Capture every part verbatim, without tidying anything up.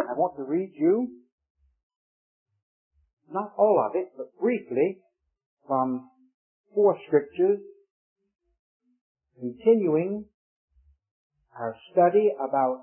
I want to read you, not all of it, but briefly, from four scriptures, continuing our study about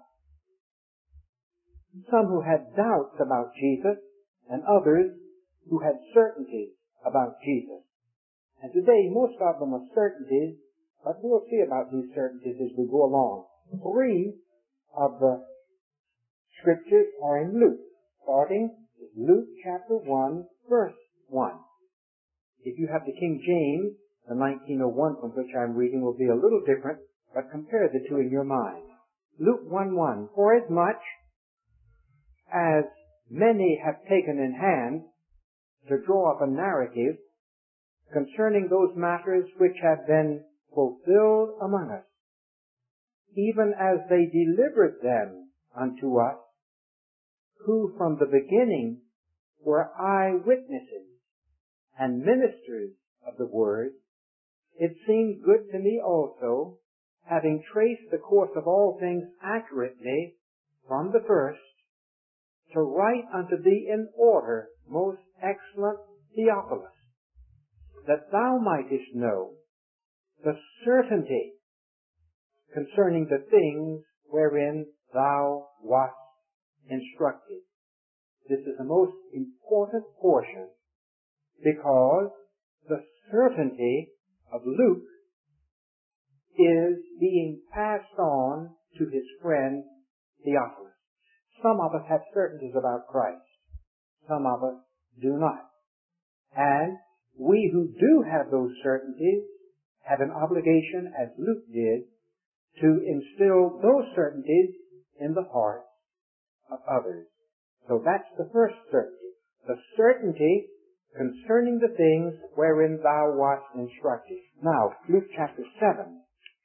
some who had doubts about Jesus and others who had certainties about Jesus. And today, most of them are certainties, but we'll see about these certainties as we go along. Three of the scriptures are in Luke, starting with Luke chapter one, verse one. If you have the King James, the nineteen oh one from which I'm reading will be a little different, but compare the two in your mind. Luke one one, for as much as many have taken in hand to draw up a narrative concerning those matters which have been fulfilled among us, even as they delivered them unto us, who from the beginning were eyewitnesses and ministers of the word, it seemed good to me also, having traced the course of all things accurately from the first, to write unto thee in order, most excellent Theophilus, that thou mightest know the certainty concerning the things wherein thou wast instructed. This is the most important portion, because the certainty of Luke is being passed on to his friend Theophilus. Some of us have certainties about Christ. Some of us do not. And we who do have those certainties have an obligation, as Luke did, to instill those certainties in the hearts of others. So that's the first certainty. The certainty concerning the things wherein thou wast instructed. Now, Luke chapter seven,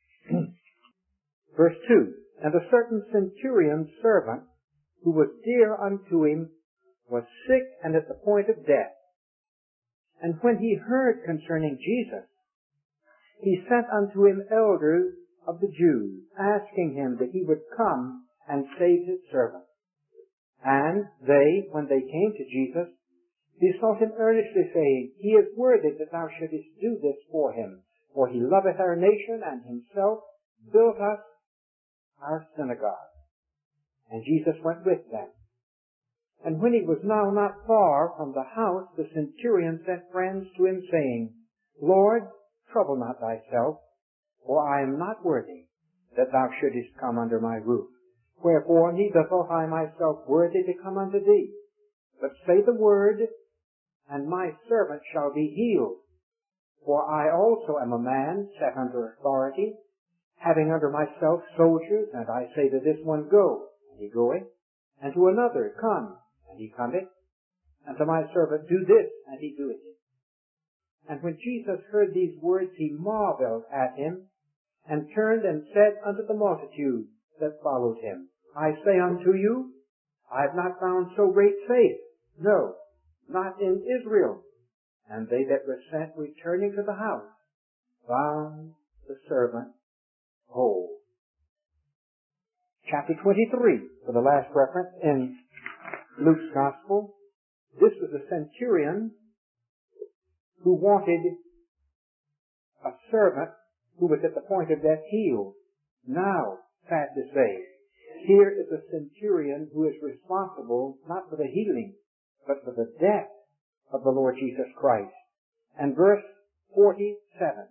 verse two. And a certain centurion's servant, who was dear unto him, was sick and at the point of death. And when he heard concerning Jesus, he sent unto him elders of the Jews, asking him that he would come and save his servant. And they, when they came to Jesus, besought him earnestly, saying, He is worthy that thou shouldest do this for him, for he loveth our nation, and himself built us our synagogue. And Jesus went with them. And when he was now not far from the house, the centurion sent friends to him, saying, Lord, trouble not thyself, for I am not worthy that thou shouldest come under my roof. Wherefore neither thought I myself worthy to come unto thee. But say the word, and my servant shall be healed. For I also am a man set under authority, having under myself soldiers, and I say to this one, Go, and he goeth, and to another, Come, and he cometh, and to my servant, Do this, and he doeth it. And when Jesus heard these words, he marveled at him, and turned and said unto the multitude that followed him, I say unto you, I have not found so great faith, no, not in Israel. And they that were sent, returning to the house, found the servant whole. Chapter twenty-three, for the last reference in Luke's Gospel. This was a centurion who wanted a servant who was at the point of death healed. Now, sad to say, here is a centurion who is responsible not for the healing, but for the death of the Lord Jesus Christ. And verse forty-seven.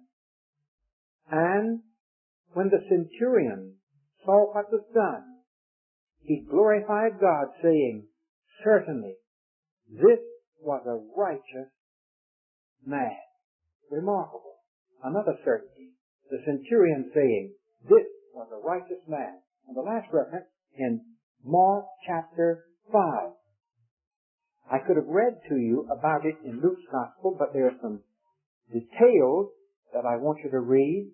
And when the centurion saw what was done, he glorified God, saying, Certainly, this was a righteous man. Remarkable. Another certainty. The centurion saying, This was a righteous man. And the last reference in Mark chapter five. I could have read to you about it in Luke's Gospel, but there are some details that I want you to read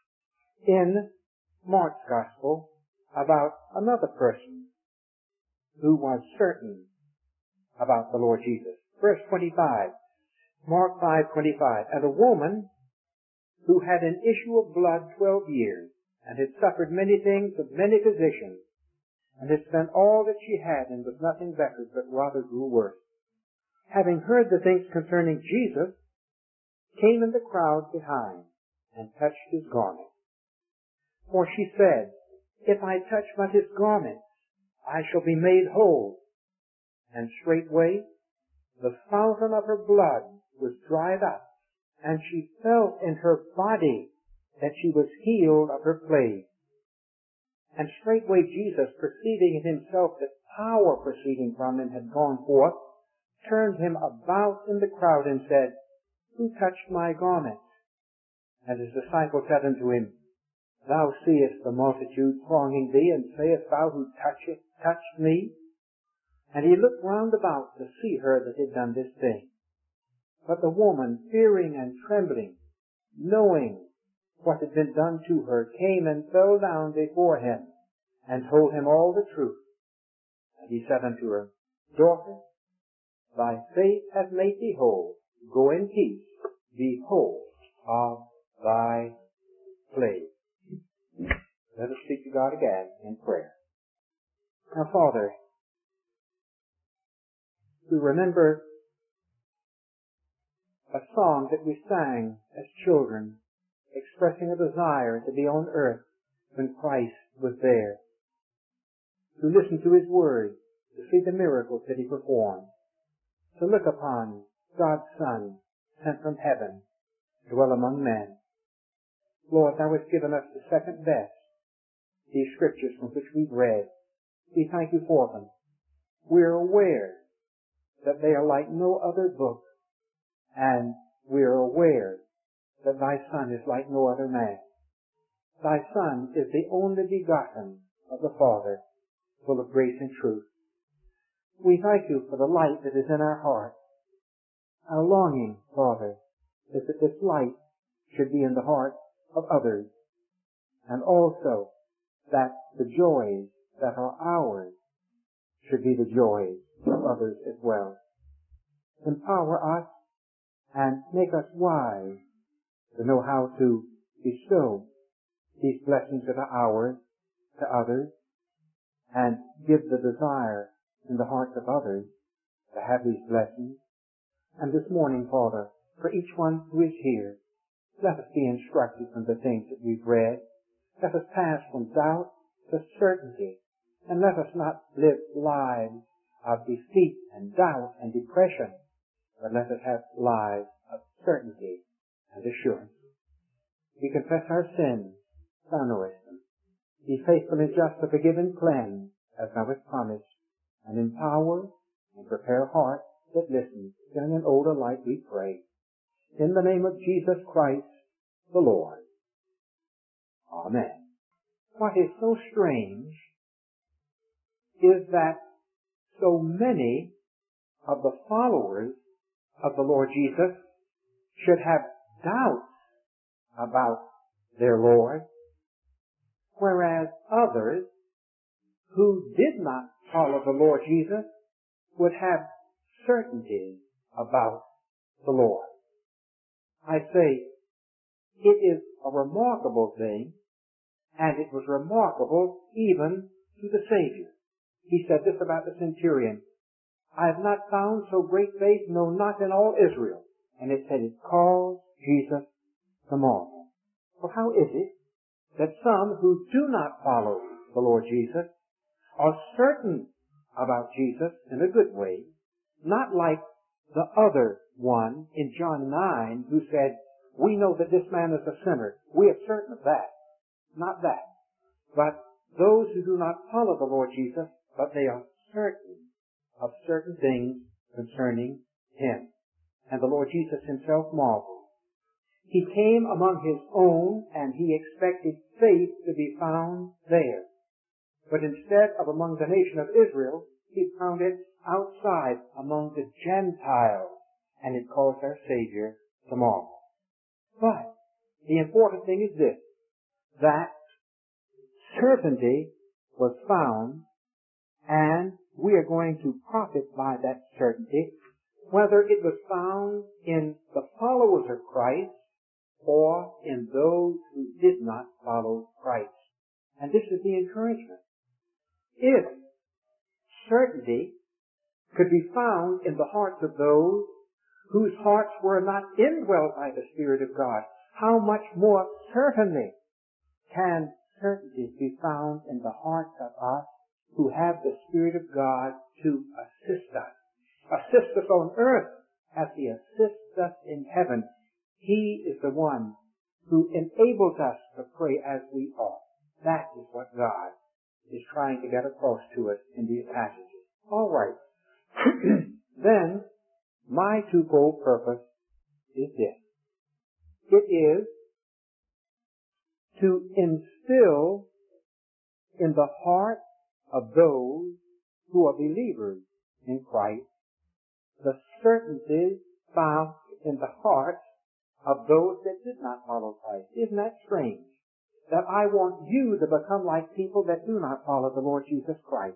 in Mark's Gospel about another person who was certain about the Lord Jesus. Verse twenty-five, Mark five twenty-five. And a woman who had an issue of blood twelve years, and had suffered many things of many physicians, and had spent all that she had, and was nothing better, but rather grew worse. Having heard the things concerning Jesus, came in the crowd behind, and touched his garment. For she said, If I touch but his garment, I shall be made whole. And straightway the fountain of her blood was dried up, and she felt in her body that she was healed of her plague. And straightway Jesus, perceiving in himself that power proceeding from him had gone forth, turned him about in the crowd and said, Who touched my garment? And his disciples said unto him, Thou seest the multitude thronging thee, and sayest thou, Who toucheth, touched me? And he looked round about to see her that had done this thing. But the woman, fearing and trembling, knowing what had been done to her, came and fell down before him, and told him all the truth. And he said unto her, Daughter, thy faith hath made thee whole. Go in peace, be whole of thy plague. Let us speak to God again in prayer. Now, Father, we remember a song that we sang as children, expressing a desire to be on earth when Christ was there, to listen to his word, to see the miracles that he performed, to look upon God's Son sent from heaven to dwell among men. Lord, thou hast given us the second best, these scriptures from which we've read. We thank you for them. We are aware that they are like no other book, and we are aware that thy Son is like no other man. Thy Son is the only begotten of the Father, full of grace and truth. We thank you for the light that is in our heart. Our longing, Father, is that this light should be in the heart of others, and also that the joys that are ours should be the joys of others as well. Empower us and make us wise to know how to bestow these blessings that are ours to others, and give the desire in the hearts of others to have these blessings. And this morning, Father, for each one who is here, let us be instructed from the things that we've read. Let us pass from doubt to certainty, and let us not live lives of defeat and doubt and depression, but let us have lives of certainty and assurance. We confess our sins, thou knowest them. Be faithful and just to forgive and cleanse, as thou hast promised, and empower and prepare hearts that listen, young and old alike, we pray. In the name of Jesus Christ, the Lord. Amen. What is so strange is that so many of the followers of the Lord Jesus should have doubts about their Lord, whereas others who did not follow the Lord Jesus would have certainty about the Lord. I say, it is a remarkable thing, and it was remarkable even to the Savior. He said this about the centurion, I have not found so great faith, no, not in all Israel. And it said it caused Jesus to marvel. Well, how is it that some who do not follow the Lord Jesus are certain about Jesus in a good way, not like the other one in John nine who said, we know that this man is a sinner. We are certain of that. Not that. But those who do not follow the Lord Jesus, but they are certain of certain things concerning him. And the Lord Jesus himself marveled. He came among his own, and he expected faith to be found there. But instead of among the nation of Israel, he found it outside among the Gentiles, and it caused our Savior to marvel. But the important thing is this, that certainty was found, and we are going to profit by that certainty, whether it was found in the followers of Christ or in those who did not follow Christ. And this is the encouragement. If certainty could be found in the hearts of those whose hearts were not indwelt by the Spirit of God, how much more certainly can certainty be found in the hearts of us who have the Spirit of God to assist us. Assist us on earth as He assists us in heaven. He is the one who enables us to pray as we ought. That is what God is trying to get across to us in these passages. All right. Then, my twofold purpose is this. It is to instill in the heart of those who are believers in Christ the certainties found in the hearts of those that did not follow Christ. Isn't that strange? That I want you to become like people that do not follow the Lord Jesus Christ.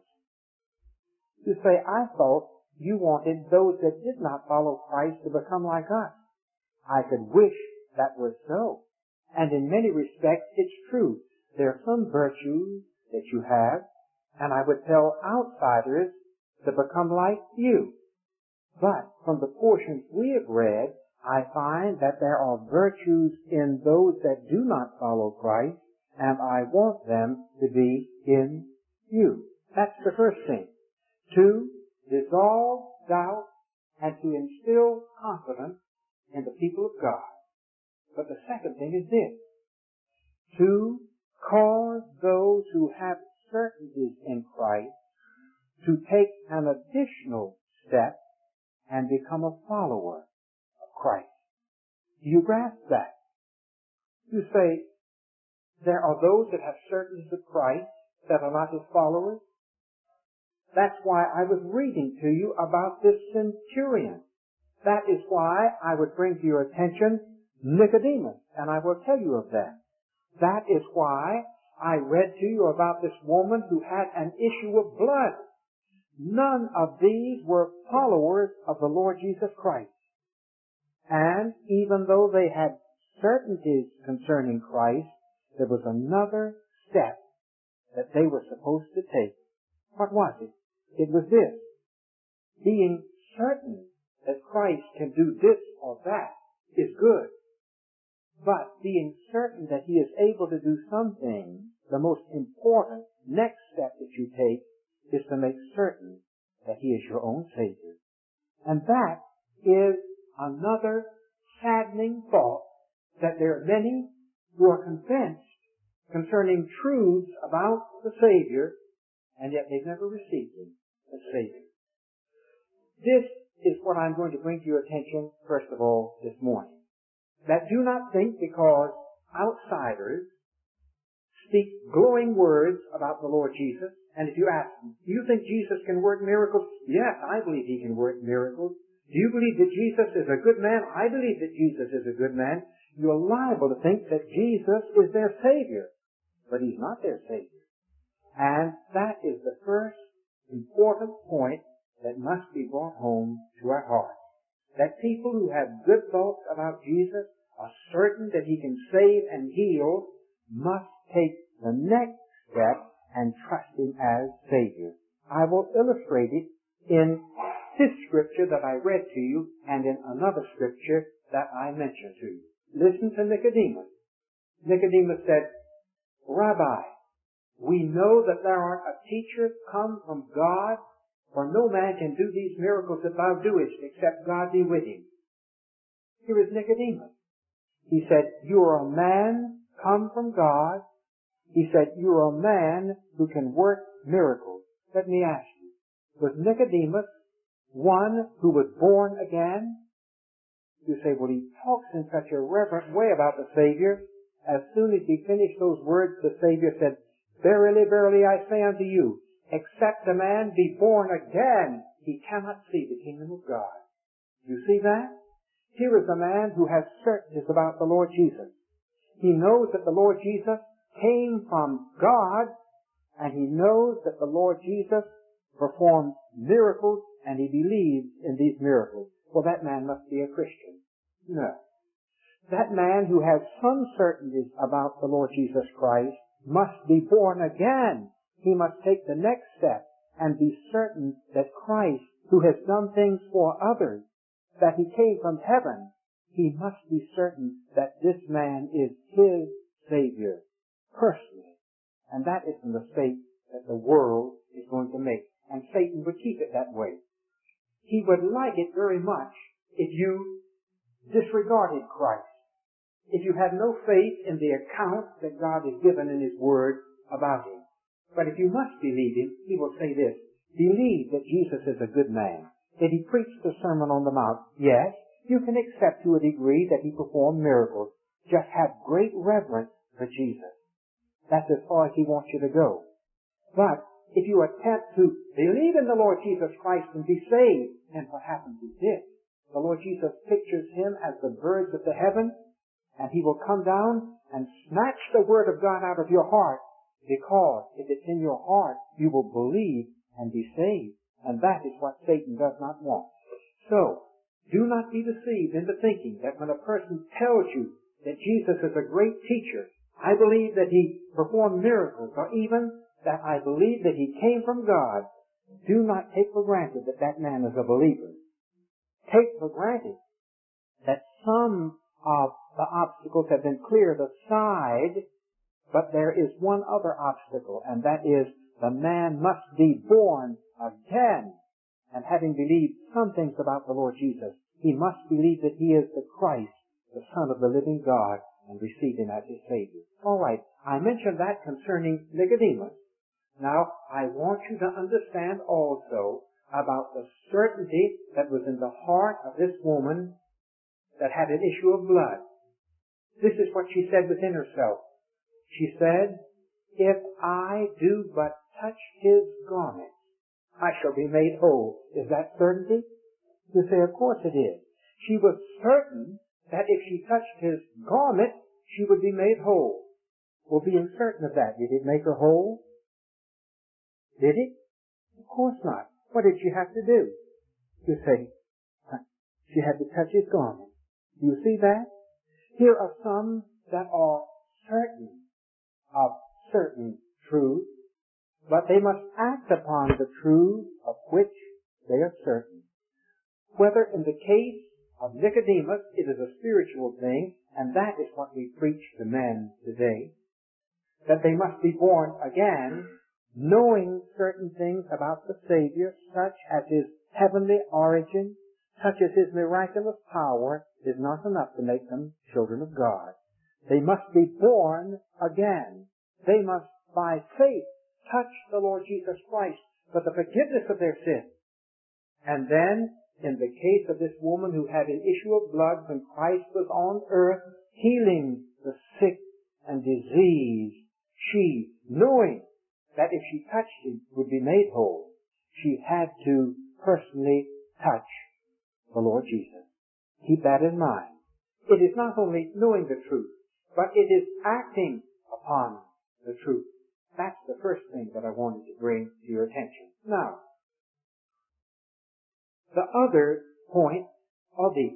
You say, I thought you wanted those that did not follow Christ to become like us. I could wish that was so. And in many respects, it's true. There are some virtues that you have, and I would tell outsiders to become like you. But from the portions we have read, I find that there are virtues in those that do not follow Christ, and I want them to be in you. That's the first thing. To dissolve doubt and to instill confidence in the people of God. But the second thing is this. To cause those who have certainties in Christ to take an additional step and become a follower of Christ. Do you grasp that? You say, there are those that have certainties of Christ that are not His followers. That's why I was reading to you about this centurion. That is why I would bring to your attention Nicodemus, and I will tell you of that. That is why I read to you about this woman who had an issue of blood. None of these were followers of the Lord Jesus Christ. And even though they had certainties concerning Christ, there was another step that they were supposed to take. What was it? It was this. Being certain that Christ can do this or that is good. But being certain that He is able to do something, the most important next step that you take is to make certain that He is your own Savior. And that is another saddening thought, that there are many who are convinced concerning truths about the Savior, and yet they've never received Him as Savior. This is what I'm going to bring to your attention, first of all, this morning. That do not think because outsiders speak glowing words about the Lord Jesus, and if you ask them, do you think Jesus can work miracles? Yes, I believe He can work miracles. Do you believe that Jesus is a good man? I believe that Jesus is a good man. You're liable to think that Jesus is their Savior, but He's not their Savior. And that is the first important point that must be brought home to our hearts. That people who have good thoughts about Jesus, are certain that He can save and heal, must take the next step and trust Him as Savior. I will illustrate it in this scripture that I read to you and in another scripture that I mentioned to you. Listen to Nicodemus. Nicodemus said, Rabbi, we know that thou art a teacher come from God, for no man can do these miracles that thou doest except God be with him. Here is Nicodemus. He said, you are a man come from God. He said, you are a man who can work miracles. Let me ask you, was Nicodemus one who was born again? You say, well, he talks in such a reverent way about the Savior. As soon as he finished those words, the Savior said, verily, verily, I say unto you, except a man be born again, he cannot see the kingdom of God. You see that? Here is a man who has certainties about the Lord Jesus. He knows that the Lord Jesus came from God, and he knows that the Lord Jesus performed miracles, and he believes in these miracles. Well, that man must be a Christian. No. That man who has some certainties about the Lord Jesus Christ must be born again. he must take the next step and be certain that Christ, who has done things for others, that he came from heaven, he must be certain that this man is his Savior, personally. And that is the mistake that the world is going to make. And Satan would keep it that way. He would like it very much if you disregarded Christ, if you had no faith in the account that God has given in his word about him. But if you must believe him, he will say this: believe that Jesus is a good man, that he preached the Sermon on the Mount. Yes, you can accept to a degree that he performed miracles. Just have great reverence for Jesus. That's as far as he wants you to go. But if you attempt to believe in the Lord Jesus Christ and be saved, then what happens is this: the Lord Jesus pictures him as the birds of the heaven, and he will come down and snatch the word of God out of your heart, because if it's in your heart, you will believe and be saved. And that is what Satan does not want. So, do not be deceived into thinking that when a person tells you that Jesus is a great teacher, I believe that he performed miracles, or even that I believe that he came from God, do not take for granted that that man is a believer. Take for granted that some of the obstacles have been cleared aside, but there is one other obstacle, and that is the man must be born again. And having believed some things about the Lord Jesus, he must believe that he is the Christ, the Son of the living God, and receive him as his Savior. All right, I mentioned that concerning Nicodemus. Now, I want you to understand also about the certainty that was in the heart of this woman that had an issue of blood. This is what she said within herself. She said, if I do but touch his garment, I shall be made whole. Is that certainty? You say, of course it is. She was certain that if she touched his garment, she would be made whole. Well, being certain of that, did it make her whole? Did it? Of course not. What did she have to do? You say, she had to touch his garment. Do you see that? Here are some that are certain of certain truths, but they must act upon the truth of which they are certain. Whether in the case of Nicodemus, it is a spiritual thing, and that is what we preach to men today, that they must be born again, knowing certain things about the Savior, such as his heavenly origin, such as his miraculous power, is not enough to make them children of God. They must be born again. They must, by faith, touch the Lord Jesus Christ for the forgiveness of their sins. And then, in the case of this woman who had an issue of blood when Christ was on earth, healing the sick and diseased, she, knowing that if she touched him, would be made whole, she had to personally touch the Lord Jesus. Keep that in mind. It is not only knowing the truth, but it is acting upon the truth. That's the first thing that I wanted to bring to your attention. Now, the other point are these: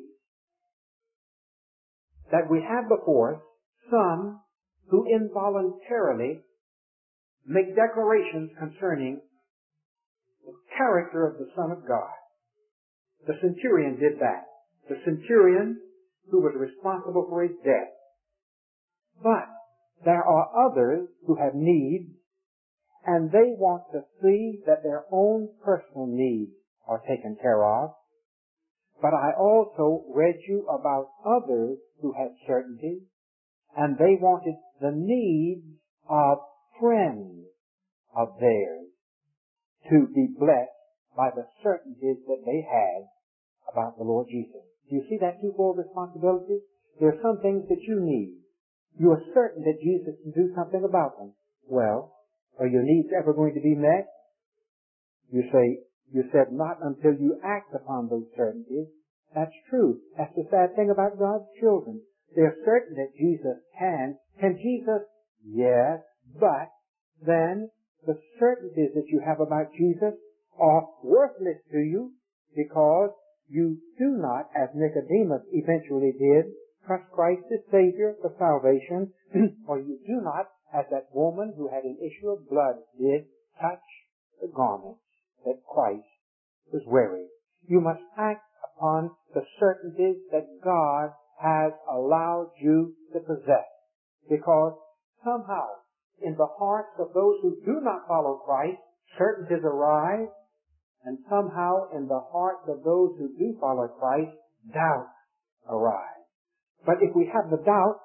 that we have before us some who involuntarily make declarations concerning the character of the Son of God. The centurion did that. The centurion who was responsible for his death. But there are others who have needs, and they want to see that their own personal needs are taken care of. But I also read you about others who had certainty, and they wanted the needs of friends of theirs to be blessed by the certainties that they had about the Lord Jesus. Do you see that twofold responsibility? There are some things that you need. You are certain that Jesus can do something about them. Well, are your needs ever going to be met? You say, you said not until you act upon those certainties. That's true. That's the sad thing about God's children. They're certain that Jesus can. Can Jesus? Yes. But then the certainties that you have about Jesus are worthless to you because you do not, as Nicodemus eventually did, trust Christ as Savior for salvation, or you do not, as that woman who had an issue of blood did, touch the garments that Christ was wearing. You must act upon the certainties that God has allowed you to possess. Because somehow, in the hearts of those who do not follow Christ, certainties arise, and somehow in the hearts of those who do follow Christ, doubts arise. But if we have the doubt,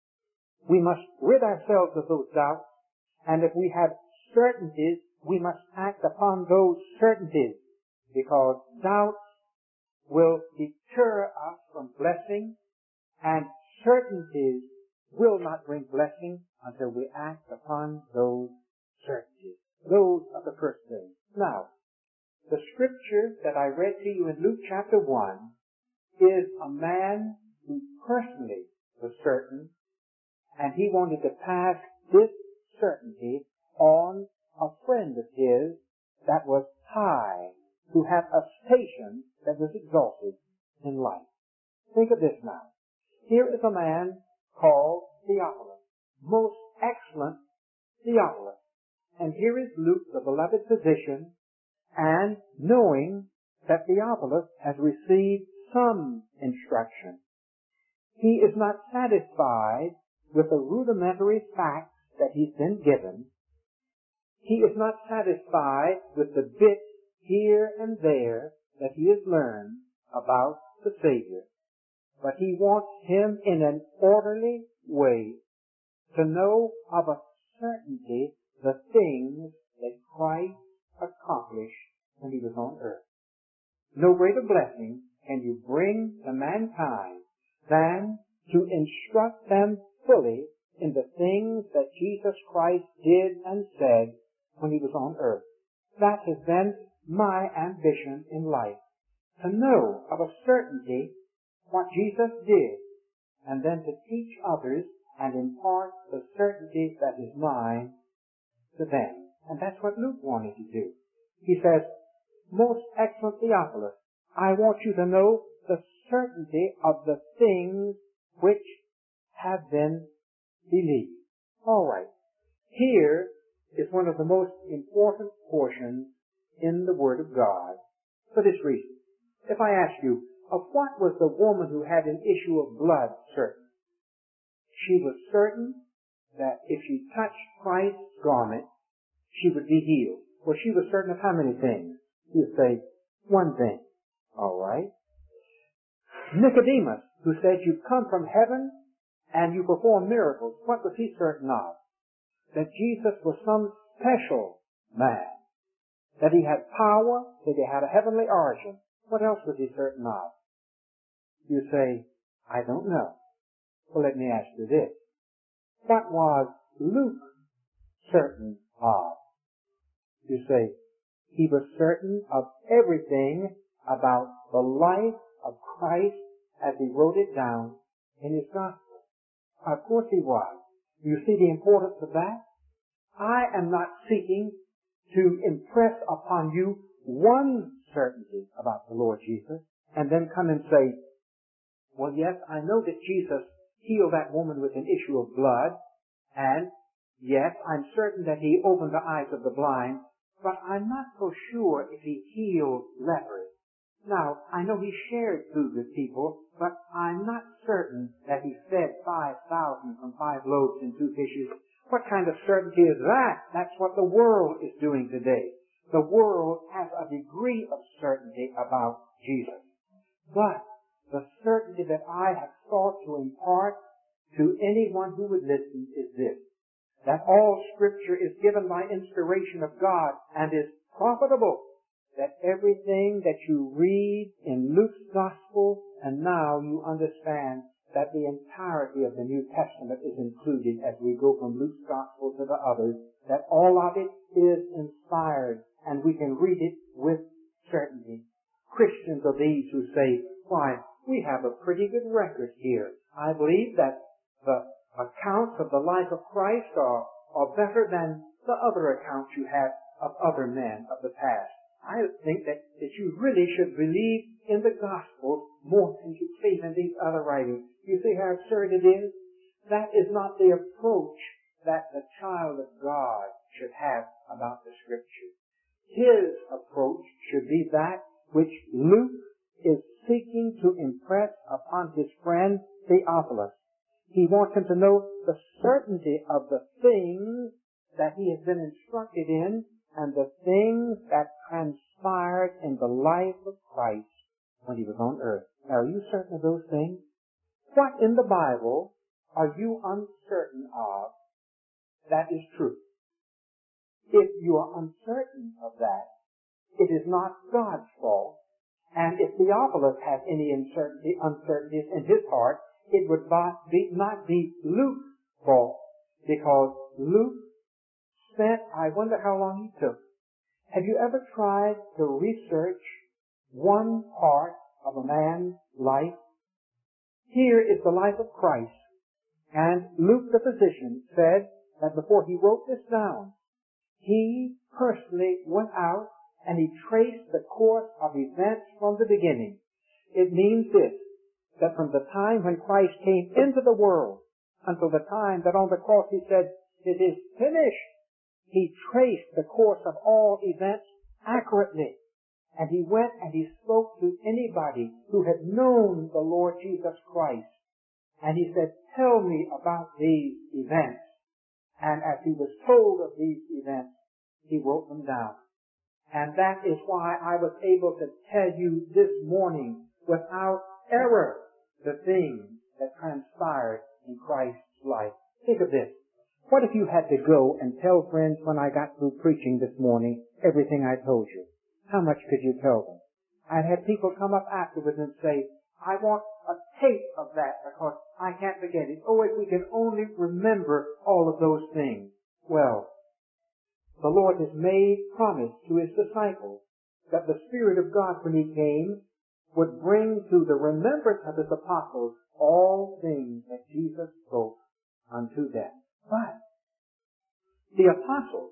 we must rid ourselves of those doubts, and if we have certainties, we must act upon those certainties, because doubts will deter us from blessing, and certainties will not bring blessing until we act upon those certainties. Those are the first things. Now, the scripture that I read to you in Luke chapter one is a man who personally was certain, and he wanted to pass this certainty on a friend of his that was high, who had a station that was exalted in life. Think of this now. Here is a man called Theophilus, most excellent Theophilus. And here is Luke, the beloved physician, and knowing that Theophilus has received some instruction. He is not satisfied with the rudimentary facts that he's been given. He is not satisfied with the bits here and there that he has learned about the Savior. But he wants him in an orderly way to know of a certainty the things that Christ accomplished when he was on earth. No greater blessing can you bring to mankind than to instruct them fully in the things that Jesus Christ did and said when he was on earth. That has been my ambition in life, to know of a certainty what Jesus did, and then to teach others and impart the certainty that is mine to them. And that's what Luke wanted to do. He says, most excellent Theophilus, I want you to know the certainty of the things which have been believed. All right. Here is one of the most important portions in the Word of God for this reason. If I ask you, of what was the woman who had an issue of blood certain? She was certain that if she touched Christ's garment, she would be healed. Well, she was certain of how many things? You say, one thing. All right. Nicodemus, who said, you come from heaven and you perform miracles. What was he certain of? That Jesus was some special man. That he had power, that he had a heavenly origin. What else was he certain of? You say, I don't know. Well, let me ask you this. What was Luke certain of? You say, he was certain of everything about the life of Christ as he wrote it down in his gospel. Of course he was. You see the importance of that? I am not seeking to impress upon you one certainty about the Lord Jesus and then come and say, well, yes, I know that Jesus healed that woman with an issue of blood, and yes, I'm certain that he opened the eyes of the blind, but I'm not so sure if he healed lepers. Now, I know he shared food with people, but I'm not certain that he fed five thousand from five loaves and two fishes. What kind of certainty is that? That's what the world is doing today. The world has a degree of certainty about Jesus. But the certainty that I have sought to impart to anyone who would listen is this, that all Scripture is given by inspiration of God and is profitable, that everything that you read in Luke's Gospel, and now you understand that the entirety of the New Testament is included as we go from Luke's Gospel to the others, that all of it is inspired, and we can read it with certainty. Christians are these who say, why, we have a pretty good record here. I believe that the accounts of the life of Christ are, are better than the other accounts you have of other men of the past. I think that, that you really should believe in the gospel more than you believe in these other writings. You see how absurd it is? That is not the approach that the child of God should have about the Scripture. His approach should be that which Luke is seeking to impress upon his friend Theophilus. He wants him to know the certainty of the things that he has been instructed in and the things that transpired in the life of Christ when he was on earth. Now, are you certain of those things? What in the Bible are you uncertain of that is true? If you are uncertain of that, it is not God's fault. And if Theophilus has any uncertainty, uncertainties in his heart, it would not be, not be Luke's fault, because Luke spent, I wonder how long he took. Have you ever tried to research one part of a man's life? Here is the life of Christ. And Luke the physician said that before he wrote this down, he personally went out and he traced the course of events from the beginning. It means this, that from the time when Christ came into the world until the time that on the cross he said, "It is finished," he traced the course of all events accurately. And he went and he spoke to anybody who had known the Lord Jesus Christ. And he said, "Tell me about these events." And as he was told of these events, he wrote them down. And that is why I was able to tell you this morning without error the things that transpired in Christ's life. Think of this. What if you had to go and tell friends when I got through preaching this morning everything I told you? How much could you tell them? I'd had people come up afterwards and say, "I want a tape of that because I can't forget it. Oh, if we can only remember all of those things." Well, the Lord has made promise to his disciples that the Spirit of God, when he came, would bring to the remembrance of his apostles all things that Jesus spoke unto them. But the apostles,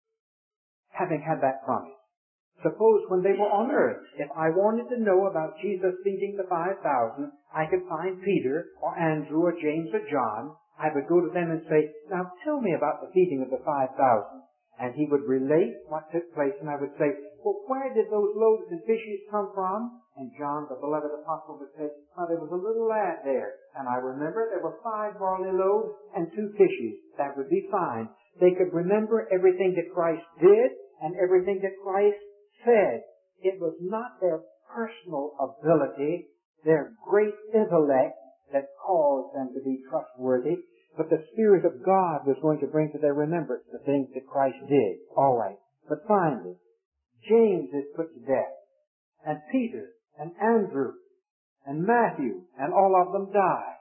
having had that promise, suppose when they were on earth, if I wanted to know about Jesus feeding the five thousand, I could find Peter or Andrew or James or John. I would go to them and say, "Now tell me about the feeding of the five thousand. And he would relate what took place, and I would say, "Well, where did those loaves and fishes come from?" And John, the beloved apostle, would say, "Oh, there was a little lad there. And I remember there were five barley loaves and two fishes." That would be fine. They could remember everything that Christ did and everything that Christ said. It was not their personal ability, their great intellect that caused them to be trustworthy, but the Spirit of God was going to bring to their remembrance the things that Christ did. All right. But finally, James is put to death, and Peter and Andrew and Matthew and all of them die.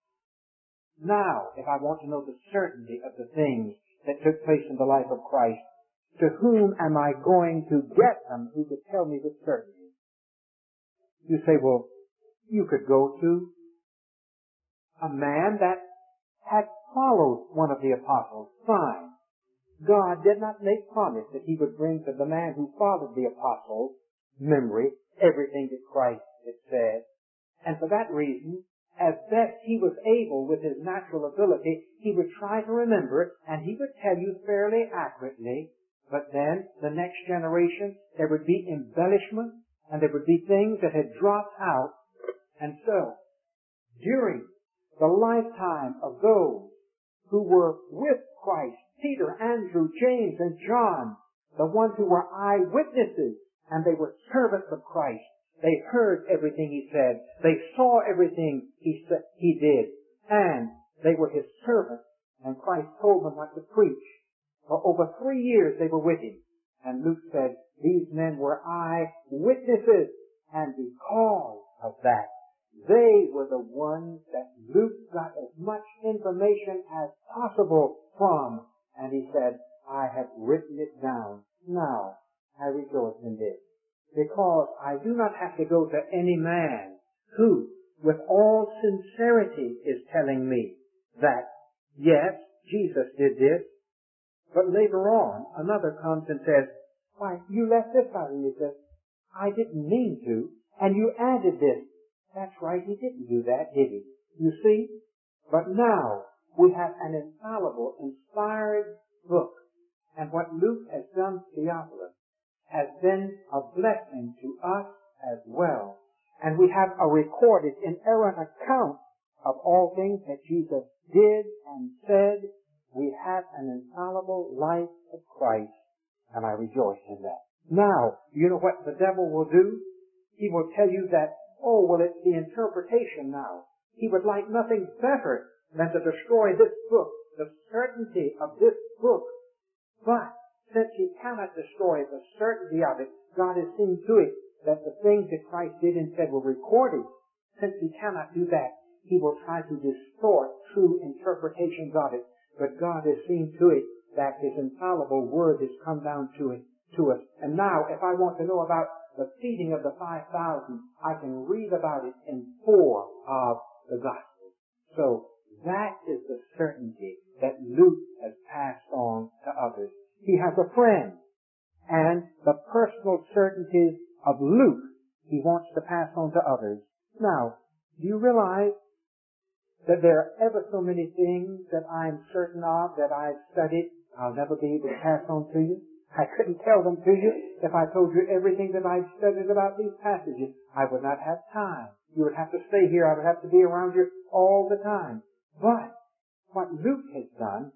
Now, if I want to know the certainty of the things that took place in the life of Christ, to whom am I going to get them who could tell me with certainty? You say, well, you could go to a man that had followed one of the apostles. Fine. God did not make promise that he would bring to the man who followed the apostles' memory everything that Christ had said. And for that reason, as best he was able with his natural ability, he would try to remember, and he would tell you fairly accurately. But then, the next generation, there would be embellishment, and there would be things that had dropped out. And so, during the lifetime of those who were with Christ, Peter, Andrew, James, and John, the ones who were eyewitnesses, and they were servants of Christ. They heard everything he said. They saw everything he said, he did. And they were his servants, and Christ told them what to preach. For over three years they were with him. And Luke said, these men were eyewitnesses, and because of that, they were the ones that Luke got as much information as possible from. And he said, I have written it down. Now, I rejoice in this, because I do not have to go to any man who, with all sincerity, is telling me that, yes, Jesus did this, but later on, another comes and says, why, you left this out, and he says, I didn't mean to, and you added this. That's right, he didn't do that, did he? You see? But now, we have an infallible, inspired book. And what Luke has done, Theophilus, has been a blessing to us as well. And we have a recorded, inerrant account of all things that Jesus did and said. We have an infallible life of Christ, and I rejoice in that. Now, you know what the devil will do? He will tell you that, oh, well, it's the interpretation now. He would like nothing better than to destroy this book, the certainty of this book. But since he cannot destroy the certainty of it, God has seen to it that the things that Christ did and said were recorded. Since he cannot do that, he will try to distort true interpretations of it. But God has seen to it that his infallible word has come down to it, to us. And now, if I want to know about the feeding of the five thousand, I can read about it in four of the Gospels. So, that is the certainty that Luke has passed on to others. He has a friend, and the personal certainties of Luke he wants to pass on to others. Now, do you realize that there are ever so many things that I'm certain of that I've studied I'll never be able to pass on to you? I couldn't tell them to you if I told you everything that I've studied about these passages. I would not have time. You would have to stay here. I would have to be around you all the time. But what Luke has done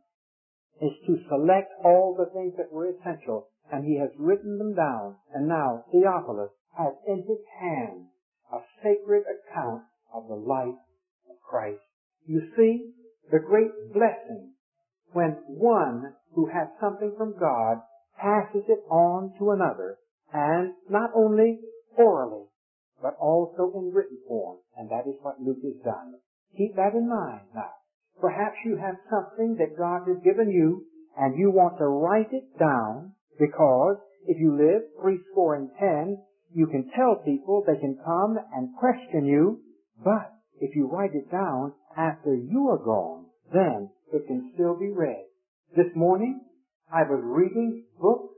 is to select all the things that were essential, and he has written them down. And now Theophilus has in his hand a sacred account of the life of Christ. You see, the great blessing when one who has something from God passes it on to another, and not only orally, but also in written form. And that is what Luke has done. Keep that in mind now. Perhaps you have something that God has given you, and you want to write it down, because if you live three score and ten, you can tell people, they can come and question you, but if you write it down after you are gone, then it can still be read. This morning, I was reading books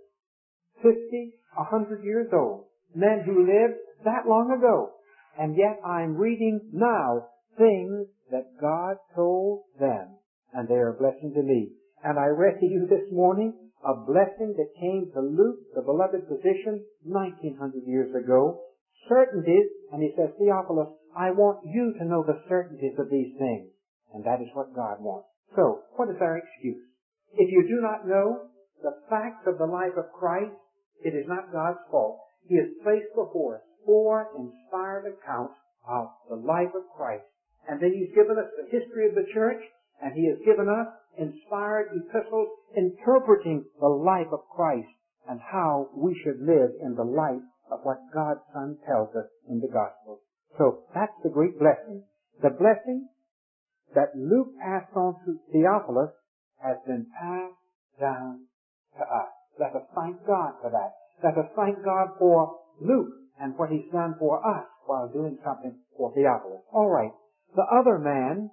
fifty, a hundred years old, men who lived that long ago, and yet I'm reading now things that God told them, and they are a blessing to me. And I read to you this morning a blessing that came to Luke, the beloved physician, nineteen hundred years ago. Certainties, and he says, Theophilus, I want you to know the certainties of these things. And that is what God wants. So, what is our excuse? If you do not know the facts of the life of Christ, it is not God's fault. He has placed before us four inspired accounts of the life of Christ. And then he's given us the history of the church, and he has given us inspired epistles interpreting the life of Christ and how we should live in the light of what God's Son tells us in the Gospels. So that's the great blessing. The blessing that Luke passed on to Theophilus has been passed down to us. Let us thank God for that. Let us thank God for Luke and what he's done for us while doing something for Theophilus. All right. The other man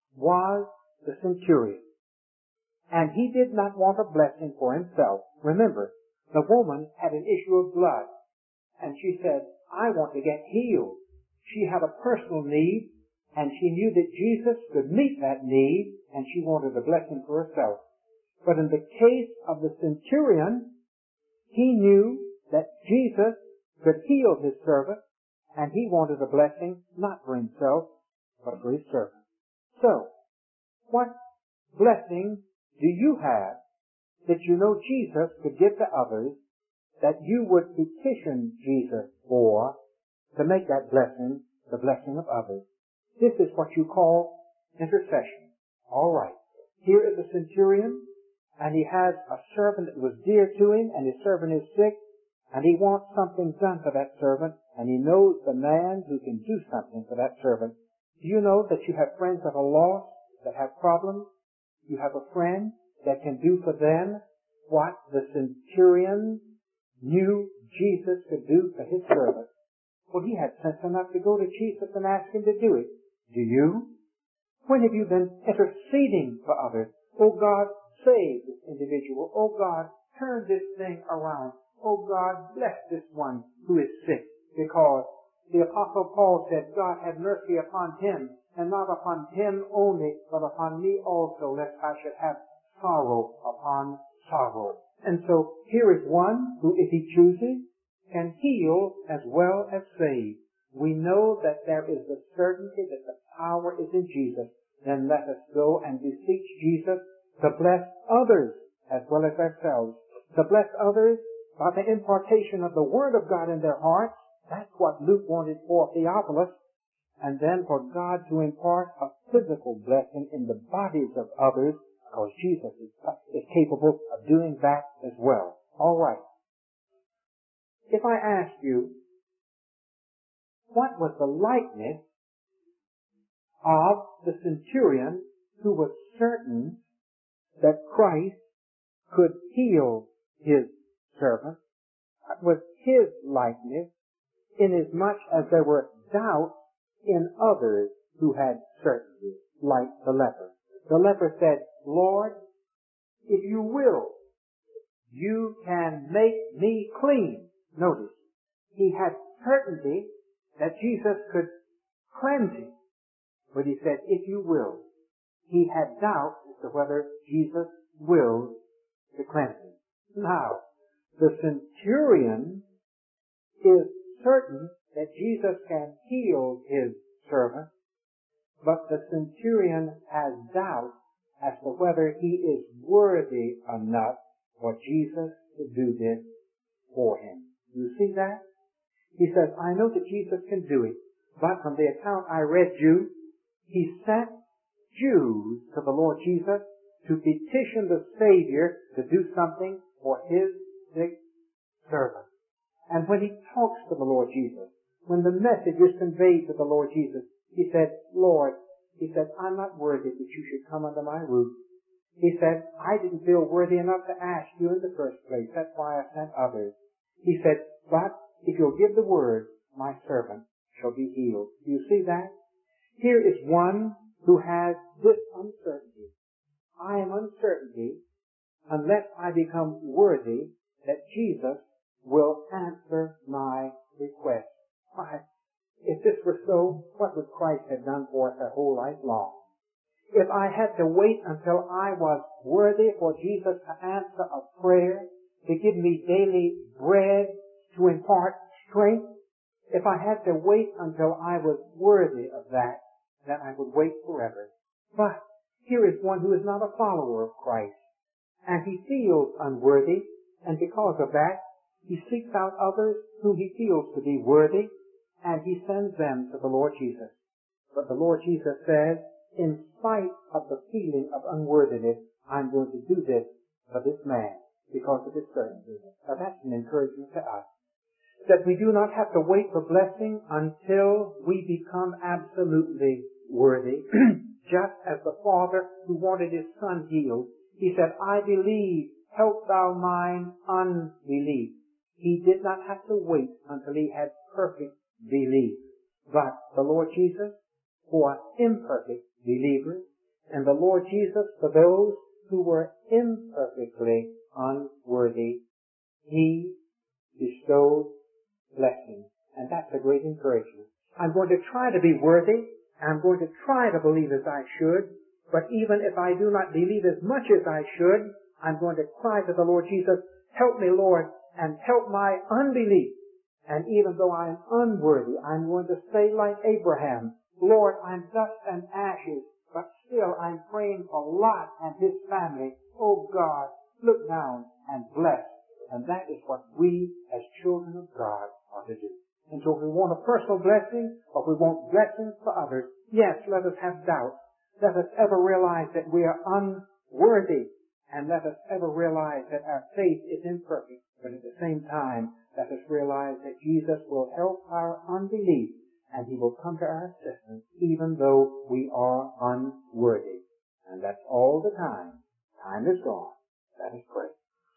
was the centurion. And he did not want a blessing for himself. Remember, the woman had an issue of blood. And she said, I want to get healed. She had a personal need, and she knew that Jesus could meet that need, and she wanted a blessing for herself. But in the case of the centurion, he knew that Jesus could heal his servant, and he wanted a blessing not for himself, but for his servant. So, what blessing do you have that you know Jesus could give to others that you would petition Jesus for to make that blessing the blessing of others? This is what you call intercession. All right. Here is a centurion, and he has a servant that was dear to him, and his servant is sick, and he wants something done for that servant, and he knows the man who can do something for that servant. Do you know that you have friends that are lost, that have problems? You have a friend that can do for them what the centurion knew Jesus could do for his servant. Well, he had sense enough to go to Jesus and ask him to do it. Do you? When have you been interceding for others? Oh God, save this individual. Oh God, turn this thing around. Oh God, bless this one who is sick. Because the Apostle Paul said, God have mercy upon him, and not upon him only, but upon me also, lest I should have sorrow upon sorrow. And so here is one who, if he chooses, can heal as well as save. We know that there is the certainty that the power is in Jesus. Then let us go and beseech Jesus to bless others as well as ourselves. To bless others by the impartation of the Word of God in their hearts. That's what Luke wanted for Theophilus. And then for God to impart a physical blessing in the bodies of others, because Jesus is, is capable of doing that as well. All right. If I ask you, what was the likeness of the centurion who was certain that Christ could heal his servant? What was his likeness, inasmuch as there were doubts in others who had certainty, like the leper? The leper said, Lord, if you will, you can make me clean. Notice, he had certainty that Jesus could cleanse him. But he said, if you will. He had doubt as to whether Jesus willed to cleanse him. Now, the centurion is certain that Jesus can heal his servant, but the centurion has doubt as to whether he is worthy enough for Jesus to do this for him. You see that? He says, I know that Jesus can do it, but from the account I read you, he sent Jews to the Lord Jesus to petition the Savior to do something for his sick servant. And when he talks to the Lord Jesus, when the message is conveyed to the Lord Jesus, he said, Lord, he said, I'm not worthy that you should come under my roof. He said, I didn't feel worthy enough to ask you in the first place. That's why I sent others. He said, but if you'll give the word, my servant shall be healed. Do you see that? Here is one who has this uncertainty. I am uncertainty unless I become worthy that Jesus will answer my request. Why, if this were so, what would Christ have done for us our whole life long? If I had to wait until I was worthy for Jesus to answer a prayer, to give me daily bread, to impart strength, if I had to wait until I was worthy of that, then I would wait forever. But here is one who is not a follower of Christ, and he feels unworthy, and because of that, he seeks out others whom he feels to be worthy, and he sends them to the Lord Jesus. But the Lord Jesus says, in spite of the feeling of unworthiness, I'm going to do this for this man because of his certainty. Now that's an encouragement to us, that we do not have to wait for blessing until we become absolutely worthy. Just as the father who wanted his son healed, he said, I believe, help thou mine unbelief. He did not have to wait until he had perfect belief. But the Lord Jesus, for imperfect believers, and the Lord Jesus for those who were imperfectly unworthy, he bestowed blessing. And that's a great encouragement. I'm going to try to be worthy. I'm going to try to believe as I should. But even if I do not believe as much as I should, I'm going to cry to the Lord Jesus, help me, Lord, and help my unbelief. And even though I'm unworthy, I'm going to say like Abraham, Lord, I'm dust and ashes, but still I'm praying for Lot and his family. Oh God, look down and bless. And that is what we as children of God are to do. And so if we want a personal blessing, or if we want blessings for others, yes, let us have doubt. Let us ever realize that we are unworthy. And let us ever realize that our faith is imperfect. But at the same time, let us realize that Jesus will help our unbelief, and he will come to our assistance even though we are unworthy. And that's all the time. Time is gone. Let us pray.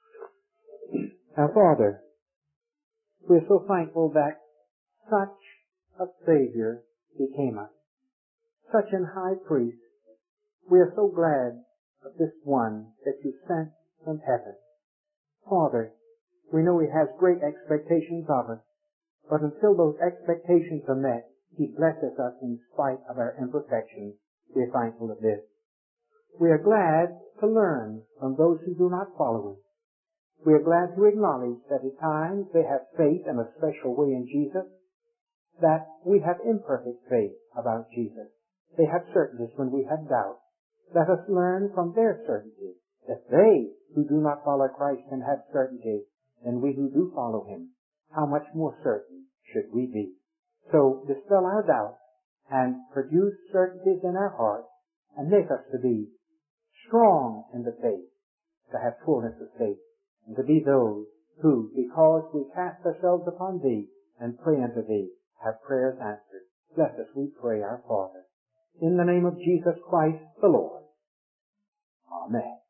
Now, Father, we're so thankful that such a Savior became us, such an high priest. We are so glad of this one that you sent from heaven. Father, we know he has great expectations of us, but until those expectations are met, he blesses us in spite of our imperfections. We're thankful of this. We are glad to learn from those who do not follow him. We are glad to acknowledge that at times they have faith in a special way in Jesus, that we have imperfect faith about Jesus. They have certainties when we have doubts. Let us learn from their certainties. If they who do not follow Christ can have certainties, then we who do follow Him, how much more certain should we be? So dispel our doubts and produce certainties in our hearts and make us to be strong in the faith, to have fullness of faith, and to be those who, because we cast ourselves upon Thee and pray unto Thee, have prayers answered. Bless us, we pray, our Father. In the name of Jesus Christ the Lord. Amen.